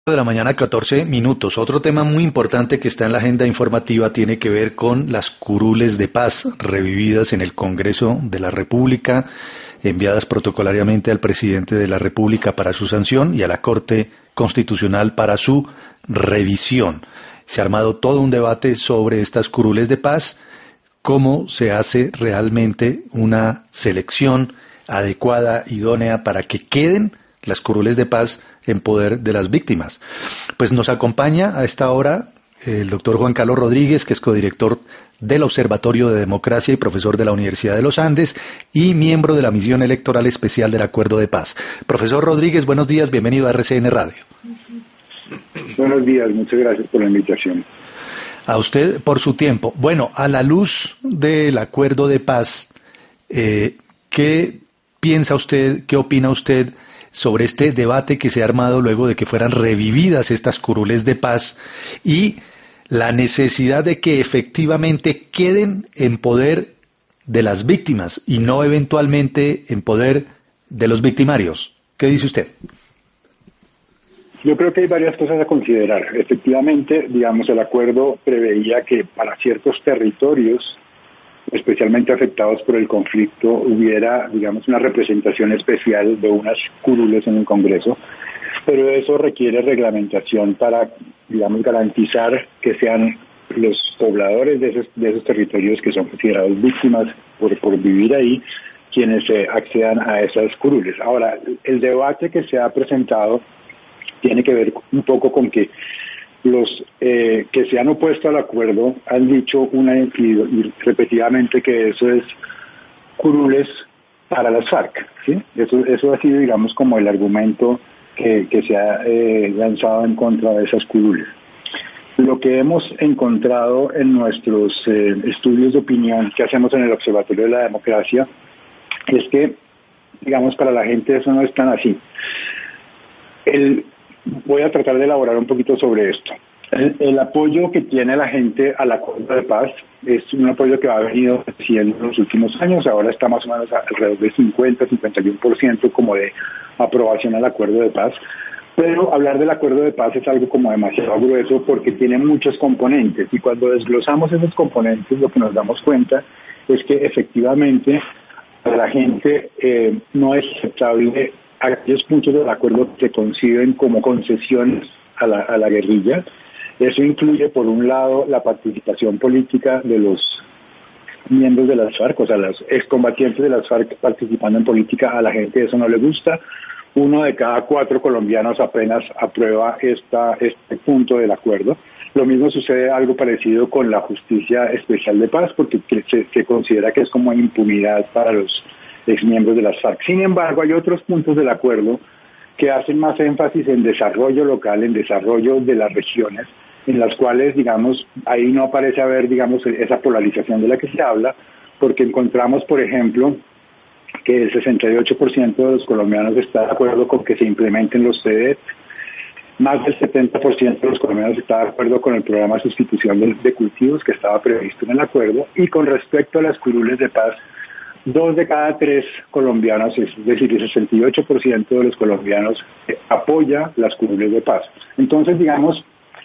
De la mañana, 14 minutos. Otro tema muy importante que está en la agenda informativa tiene que ver con las curules de paz revividas en el Congreso de la República, enviadas protocolariamente al presidente de la República para su sanción y a la Corte Constitucional para su revisión. Se ha armado todo un debate sobre estas curules de paz, cómo se hace realmente una selección adecuada, idónea, para que queden las curules de paz en poder de las víctimas. Pues nos acompaña a esta hora el doctor Juan Carlos Rodríguez, que es codirector del Observatorio de Democracia y profesor de la Universidad de los Andes y miembro de la Misión Electoral Especial del Acuerdo de Paz. Profesor Rodríguez, buenos días, bienvenido a RCN Radio. Buenos días, muchas gracias por la invitación. A usted por su tiempo. Bueno, a la luz del Acuerdo de Paz, ¿qué piensa usted, qué opina usted sobre este debate que se ha armado luego de que fueran revividas estas curules de paz y la necesidad de que efectivamente queden en poder de las víctimas y no eventualmente en poder de los victimarios? ¿Qué dice usted? Yo creo que hay varias cosas a considerar. Efectivamente, digamos, el acuerdo preveía que para ciertos territorios, especialmente afectados por el conflicto, hubiera, digamos, una representación especial de unas curules en el Congreso, pero eso requiere reglamentación para, digamos, garantizar que sean los pobladores de esos territorios que son considerados víctimas por vivir ahí, quienes accedan a esas curules. Ahora, el debate que se ha presentado tiene que ver un poco con que los que se han opuesto al acuerdo han dicho y repetidamente que eso es curules para las FARC, ¿sí? Eso ha sido, digamos, como el argumento que se ha lanzado en contra de esas curules. Lo que hemos encontrado en nuestros estudios de opinión que hacemos en el Observatorio de la Democracia es que, digamos, para la gente eso no es tan así. Voy a tratar de elaborar un poquito sobre esto. El apoyo que tiene la gente al acuerdo de paz es un apoyo que ha venido creciendo en los últimos años. Ahora está más o menos alrededor de 50-51% como de aprobación al acuerdo de paz. Pero hablar del acuerdo de paz es algo como demasiado grueso porque tiene muchos componentes. Y cuando desglosamos esos componentes, lo que nos damos cuenta es que efectivamente para la gente no es aceptable aquellos puntos del acuerdo que se conciben como concesiones a la guerrilla. Eso incluye, por un lado, la participación política de los miembros de las FARC, o sea, los excombatientes de las FARC participando en política. A la gente eso no le gusta. 1 de cada 4 colombianos apenas aprueba este punto del acuerdo. Lo mismo sucede algo parecido con la justicia especial de paz, porque se considera que es como impunidad para los exmiembros de las FARC. Sin embargo, hay otros puntos del acuerdo que hacen más énfasis en desarrollo local, en desarrollo de las regiones, en las cuales, digamos, ahí no parece haber, digamos, esa polarización de la que se habla, porque encontramos, por ejemplo, que el 68% de los colombianos está de acuerdo con que se implementen los CDET, más del 70% de los colombianos está de acuerdo con el programa de sustitución de cultivos que estaba previsto en el acuerdo, y con respecto a las curules de paz, 2 de cada 3 colombianos, es decir, el 68% de los colombianos apoya las curules de paz. Entonces, digamos,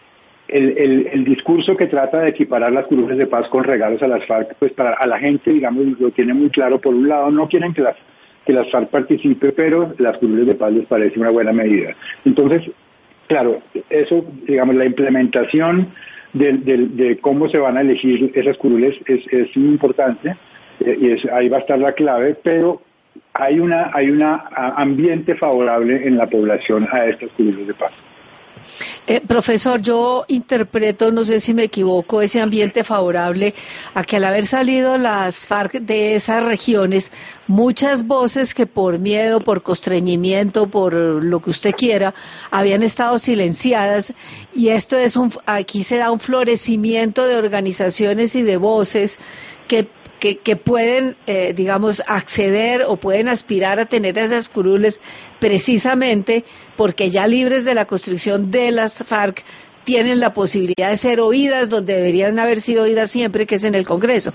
el discurso que trata de equiparar las curules de paz con regalos a las FARC, pues a la gente, digamos, lo tiene muy claro. Por un lado, no quieren que las FARC participe, pero las curules de paz les parece una buena medida. Entonces, claro, eso, digamos, la implementación de cómo se van a elegir esas curules es muy importante. Y ahí va a estar la clave, pero hay un ambiente favorable en la población a estas curules de paz. Profesor, yo interpreto, no sé si me equivoco, ese ambiente favorable a que al haber salido las FARC de esas regiones, muchas voces que por miedo, por constreñimiento, por lo que usted quiera, habían estado silenciadas, y esto aquí se da un florecimiento de organizaciones y de voces que pueden, digamos, acceder o pueden aspirar a tener esas curules precisamente porque ya libres de la constricción de las FARC tienen la posibilidad de ser oídas donde deberían haber sido oídas siempre, que es en el Congreso.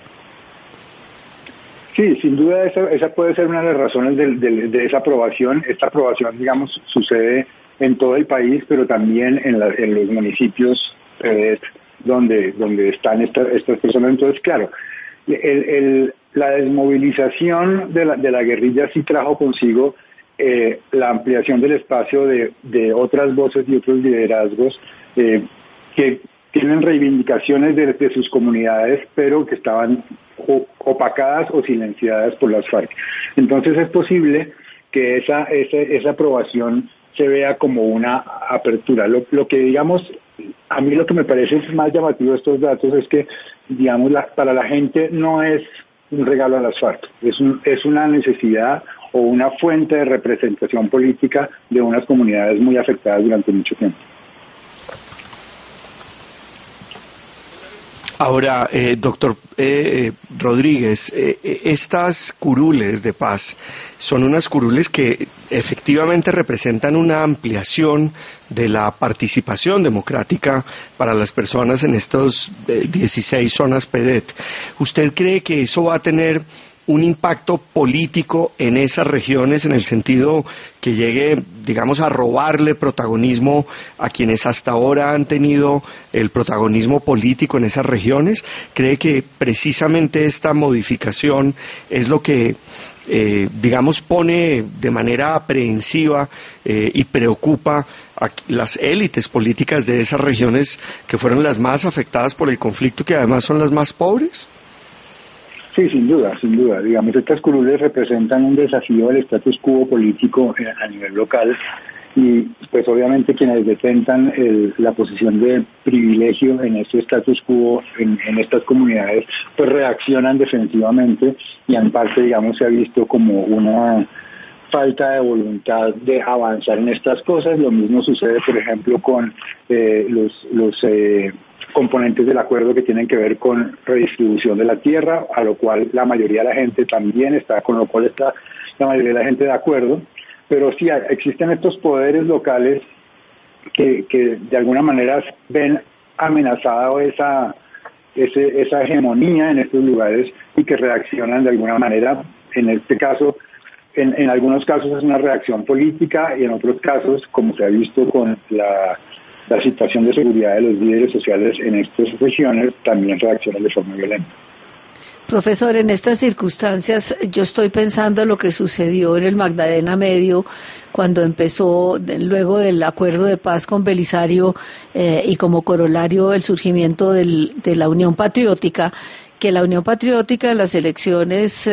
Sí, sin duda esa puede ser una de las razones de esa aprobación. Esta aprobación, digamos, sucede en todo el país, pero también en los municipios donde están estas personas. Entonces, claro, la desmovilización de la guerrilla sí trajo consigo la ampliación del espacio de otras voces y otros liderazgos que tienen reivindicaciones de sus comunidades, pero que estaban opacadas o silenciadas por las FARC. Entonces es posible que esa aprobación se vea como una apertura. Lo que digamos, a mí lo que me parece más llamativo de estos datos es que, digamos, para la gente no es un regalo a las FARC, es una necesidad o una fuente de representación política de unas comunidades muy afectadas durante mucho tiempo. Ahora, doctor Rodríguez, estas curules de paz son unas curules que efectivamente representan una ampliación de la participación democrática para las personas en estos 16 zonas PEDET. ¿Usted cree que eso va a tener un impacto político en esas regiones en el sentido que llegue, digamos, a robarle protagonismo a quienes hasta ahora han tenido el protagonismo político en esas regiones? ¿Cree que precisamente esta modificación es lo que, digamos, pone de manera aprehensiva y preocupa a las élites políticas de esas regiones que fueron las más afectadas por el conflicto, que además son las más pobres? Sí, sin duda. Digamos, estas curules representan un desafío al status quo político a nivel local y, pues, obviamente quienes detentan la posición de privilegio en este status quo, en estas comunidades, pues reaccionan defensivamente y en parte, digamos, se ha visto como una falta de voluntad de avanzar en estas cosas. Lo mismo sucede, por ejemplo, con los componentes del acuerdo que tienen que ver con redistribución de la tierra, a lo cual la mayoría de la gente también está, con lo cual está la mayoría de la gente de acuerdo. Pero sí existen estos poderes locales que de alguna manera ven amenazada esa hegemonía en estos lugares y que reaccionan de alguna manera. En este caso, en algunos casos es una reacción política y en otros casos, como se ha visto con la situación de seguridad de los líderes sociales en estas regiones, también reaccionan de forma violenta. Profesor, en estas circunstancias yo estoy pensando en lo que sucedió en el Magdalena Medio cuando empezó, luego del acuerdo de paz con Belisario y como corolario el surgimiento de la Unión Patriótica, que la Unión Patriótica en las elecciones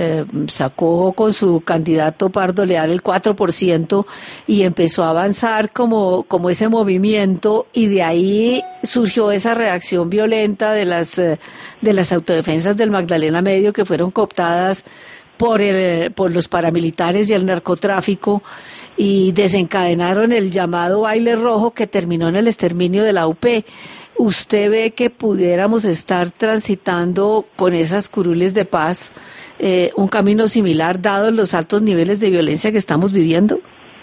sacó con su candidato Pardo Leal el 4% y empezó a avanzar como ese movimiento, y de ahí surgió esa reacción violenta de las autodefensas del Magdalena Medio, que fueron cooptadas por los paramilitares y el narcotráfico, y desencadenaron el llamado baile rojo que terminó en el exterminio de la UP. ¿Usted ve que pudiéramos estar transitando con esas curules de paz un camino similar, dados los altos niveles de violencia que estamos viviendo?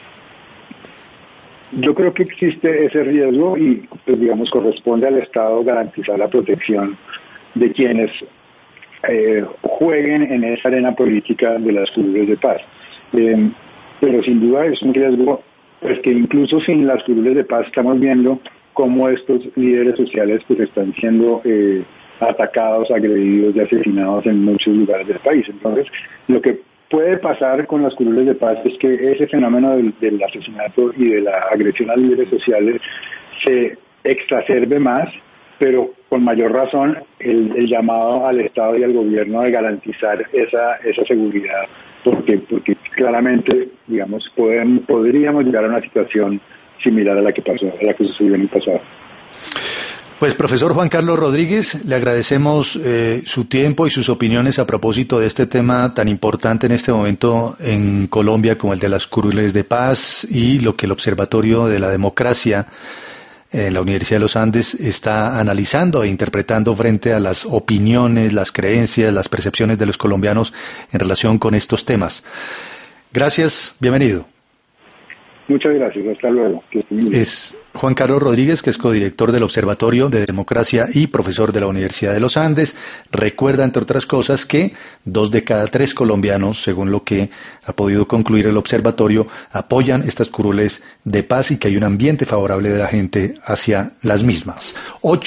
Yo creo que existe ese riesgo y, pues, digamos, corresponde al Estado garantizar la protección de quienes jueguen en esa arena política de las curules de paz. Pero sin duda es un riesgo, pues, que incluso sin las curules de paz estamos viendo cómo estos líderes sociales pues están siendo atacados, agredidos y asesinados en muchos lugares del país. Entonces, lo que puede pasar con las curules de paz es que ese fenómeno del asesinato y de la agresión a líderes sociales se exacerbe más, pero con mayor razón el llamado al Estado y al gobierno de garantizar esa seguridad, porque claramente, digamos, podríamos llegar a una situación similar a la que sucedió en el pasado. Pues, profesor Juan Carlos Rodríguez, le agradecemos su tiempo y sus opiniones a propósito de este tema tan importante en este momento en Colombia como el de las curules de paz y lo que el Observatorio de la Democracia en la Universidad de los Andes está analizando e interpretando frente a las opiniones, las creencias, las percepciones de los colombianos en relación con estos temas. Gracias, bienvenido. Muchas gracias, hasta luego. Que estén muy bien. Es Juan Carlos Rodríguez, que es codirector del Observatorio de Democracia y profesor de la Universidad de los Andes. Recuerda, entre otras cosas, que 2 de cada 3 colombianos, según lo que ha podido concluir el observatorio, apoyan estas curules de paz y que hay un ambiente favorable de la gente hacia las mismas.